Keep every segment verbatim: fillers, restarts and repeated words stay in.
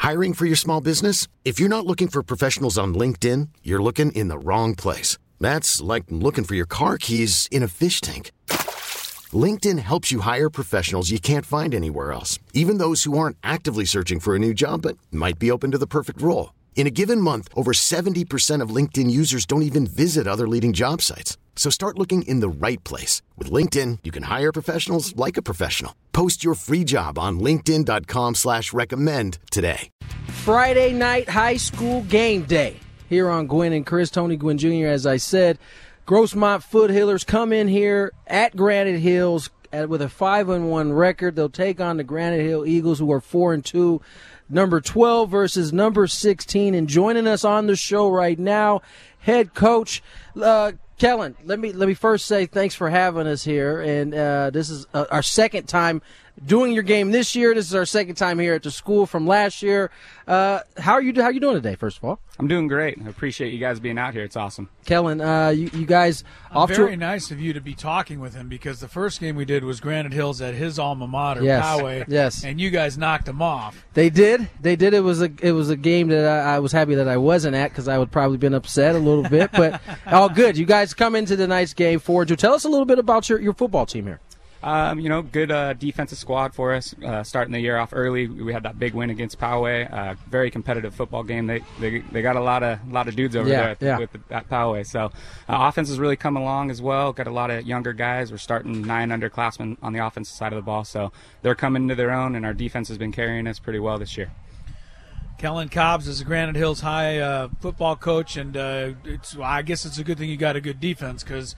Hiring for your small business? If you're not looking for professionals on LinkedIn, you're looking in the wrong place. That's like looking for your car keys in a fish tank. LinkedIn helps you hire professionals you can't find anywhere else, even those who aren't actively searching for a new job but might be open to the perfect role. In a given month, over seventy percent of LinkedIn users don't even visit other leading job sites. So start looking in the right place. With LinkedIn, you can hire professionals like a professional. Post your free job on linkedin.com slash recommend today. Friday night high school game day here on Gwynn and Chris. Tony Gwynn Junior, as I said. Grossmont Foothillers come in here at Granite Hills at, with a five and one record. They'll take on the Granite Hill Eagles, who are four and two. Number twelve versus number sixteen. And joining us on the show right now, head coach uh, Kellen. Let me let me first say thanks for having us here. And uh, this is uh, our second time doing your game this year. This is our second time here at the school from last year. Uh, how are you? How are you doing today? First of all, I'm doing great. I appreciate you guys being out here. It's awesome. Kellen, uh, you, you guys off very to nice of you to be talking with him, because the first game we did was Granite Hills at his alma mater, yes, Poway. Yes, and you guys knocked him off. They did. They did. It was a it was a game that I, I was happy that I wasn't at, because I would probably been upset a little bit. But all good. You guys come into the nice game forward to tell us a little bit about your, your football team here. Um, you know, good uh, defensive squad for us. Uh, starting the year off early, we had that big win against Poway. Uh, very competitive football game. They they they got a lot of a lot of dudes over yeah, there at, yeah. with the, at Poway. So uh, offense has really come along as well. Got a lot of younger guys. We're starting nine underclassmen on the offensive side of the ball. So they're coming to their own, and our defense has been carrying us pretty well this year. Kellen Cobbs is a Granite Hills High uh, football coach, and uh, it's, well, I guess it's a good thing you got a good defense, because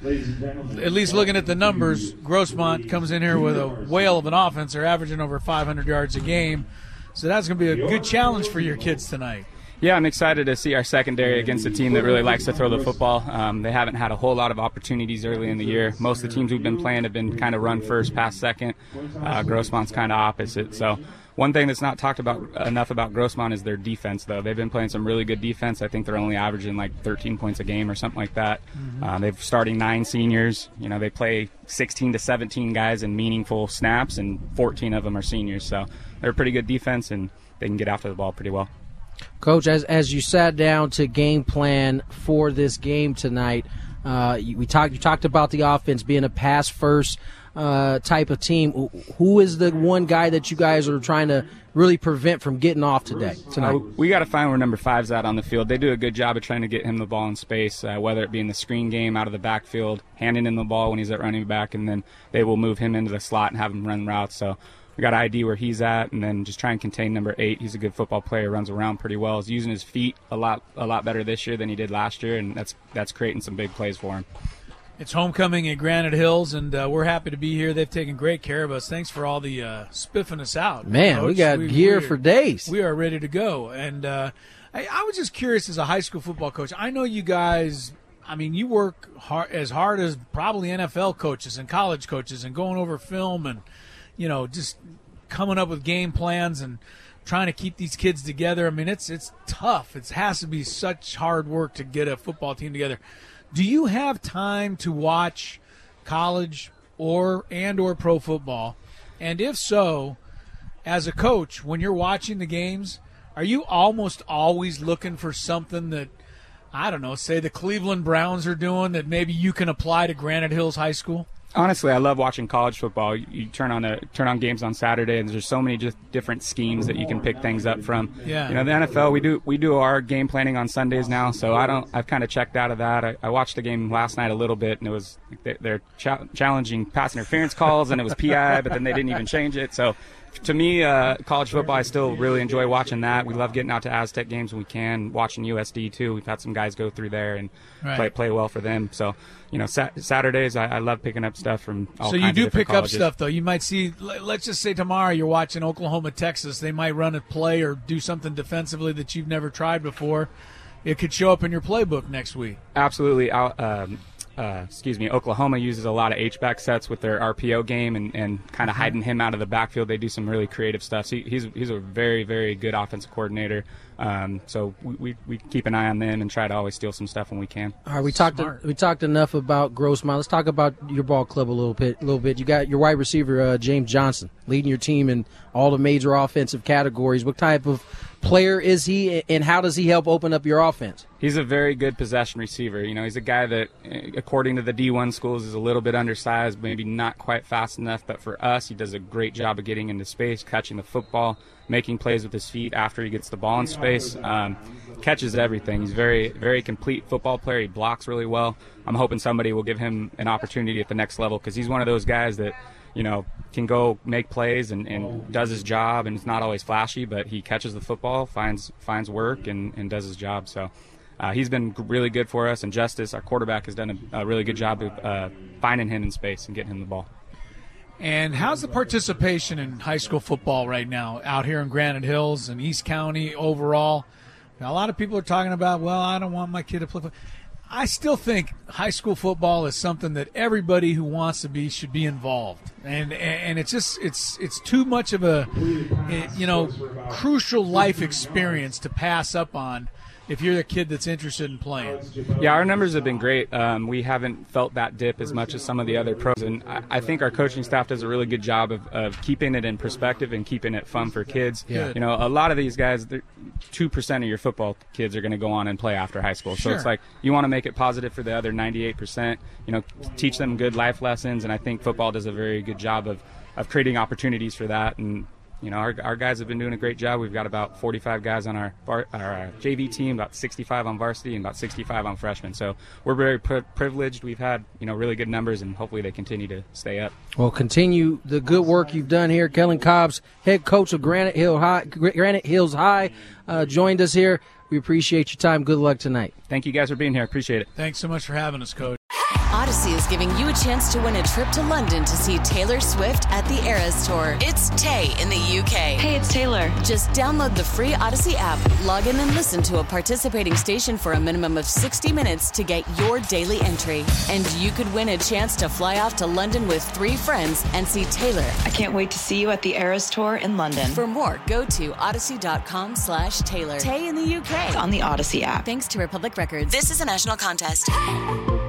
at least looking at the numbers, Grossmont comes in here with a whale of an offense. They're averaging over five hundred yards a game, so that's going to be a good challenge for your kids tonight. Yeah, I'm excited to see our secondary against a team that really likes to throw the football. Um, they haven't had a whole lot of opportunities early in the year. Most of the teams we've been playing have been kind of run first, pass second. Uh, Grossmont's kind of opposite, so one thing that's not talked about enough about Grossmont is their defense, though. They've been playing some really good defense. I think they're only averaging like thirteen points a game or something like that. Mm-hmm. Uh, they've starting nine seniors. You know, they play sixteen to seventeen guys in meaningful snaps, and fourteen of them are seniors. So they're a pretty good defense, and they can get after the ball pretty well. Coach, as as you sat down to game plan for this game tonight, uh, you, we talked. You talked about the offense being a pass first uh, type of team. Who is the one guy that you guys are trying to really prevent from getting off today tonight? Uh, we got to find where number five's at on the field. They do a good job of trying to get him the ball in space, uh, whether it be in the screen game, out of the backfield, handing him the ball when he's at running back, and then they will move him into the slot and have him run routes. So we got to I D where he's at, and then just try and contain number eight. He's a good football player, runs around pretty well. He's using his feet a lot a lot better this year than he did last year, and that's that's creating some big plays for him. It's homecoming at Granite Hills, and uh, we're happy to be here. They've taken great care of us. Thanks for all the uh, spiffing us out. Man, Coach. we got we, gear we are, for days. We are ready to go. And uh, I, I was just curious, as a high school football coach, I know you guys, I mean, you work hard, as hard as probably N F L coaches and college coaches, and going over film and, you know, just coming up with game plans and trying to keep these kids together. I mean, it's it's tough. It has to be such hard work to get a football team together. Do you have time to watch college or and or pro football? And if so, as a coach, when you're watching the games, are you almost always looking for something that, I don't know, say the Cleveland Browns are doing that maybe you can apply to Granite Hills High School? Honestly, I love watching college football. You, you turn on a turn on games on Saturday, and there's so many just different schemes that you can pick things up from. Yeah. You know, the N F L, we do we do our game planning on Sundays now, so I don't. I've kind of checked out of that. I, I watched the game last night a little bit, and it was they're cha- challenging pass interference calls, and it was P I, but then they didn't even change it. So, to me, uh, college football, I still really enjoy watching that. We love getting out to Aztec games when we can. Watching U S D too. We've had some guys go through there and right. play play well for them. So. You know, sat- Saturdays, I, I love picking up stuff from all so kinds you of do different pick up colleges. stuff, though. You might see, let's just say tomorrow you're watching Oklahoma, Texas. They might run a play or do something defensively that you've never tried before. It could show up in your playbook next week. Absolutely. Um, uh, excuse me, Oklahoma uses a lot of H-back sets with their R P O game and, and kind of mm-hmm. hiding him out of the backfield. They do some really creative stuff. So he, he's he's a very, very good offensive coordinator. Um, so we, we we keep an eye on them and try to always steal some stuff when we can. All right, we talked Smart. we talked enough about Grossmont. Let's talk about your ball club a little bit. A little bit. You got your wide receiver uh, James Johnson, leading your team in all the major offensive categories. What type of player is he, and how does he help open up your offense? He's a very good possession receiver. You know, he's a guy that, according to the D one schools, is a little bit undersized, maybe not quite fast enough. But for us, he does a great job of getting into space, catching the football, making plays with his feet after he gets the ball in space. Um, catches everything. He's very, very complete football player. He blocks really well. I'm hoping somebody will give him an opportunity at the next level, because he's one of those guys that, you know, can go make plays and, and does his job, and it's not always flashy, but he catches the football, finds finds work, and, and does his job. So uh, he's been really good for us, and Justice, our quarterback, has done a, a really good job of uh, finding him in space and getting him the ball. And how's the participation in high school football right now out here in Granite Hills and East County overall? Now, a lot of people are talking about, well, I don't want my kid to play football. I still think high school football is something that everybody who wants to be should be involved, and and it's just it's it's too much of a you know crucial life experience to pass up on if you're the kid that's interested in playing. Yeah, our numbers have been great. Um, we haven't felt that dip as much as some of the other pros, and I, I think our coaching staff does a really good job of, of keeping it in perspective and keeping it fun for kids. Yeah. You know, a lot of these guys, two percent of your football kids are going to go on and play after high school. Sure. So it's like you want to make it positive for the other ninety-eight percent, you know, teach them good life lessons, and I think football does a very good job of, of creating opportunities for that. And you know, our, our guys have been doing a great job. We've got about forty-five guys on our, our, our J V team, about sixty-five on varsity, and about sixty-five on freshmen. So we're very pri- privileged. We've had, you know, really good numbers, and hopefully they continue to stay up. Well, continue the good work you've done here. Kellen Cobbs, head coach of Granite Hill High, Granite Hills High, uh, joined us here. We appreciate your time. Good luck tonight. Thank you guys for being here. Appreciate it. Thanks so much for having us, Coach. Odyssey is giving you a chance to win a trip to London to see Taylor Swift at the Eras Tour. It's Tay in the U K. Hey, it's Taylor. Just download the free Odyssey app, log in and listen to a participating station for a minimum of sixty minutes to get your daily entry. And you could win a chance to fly off to London with three friends and see Taylor. I can't wait to see you at the Eras Tour in London. For more, go to odyssey.com slash Taylor. Tay in the U K. It's on the Odyssey app. Thanks to Republic Records. This is a national contest.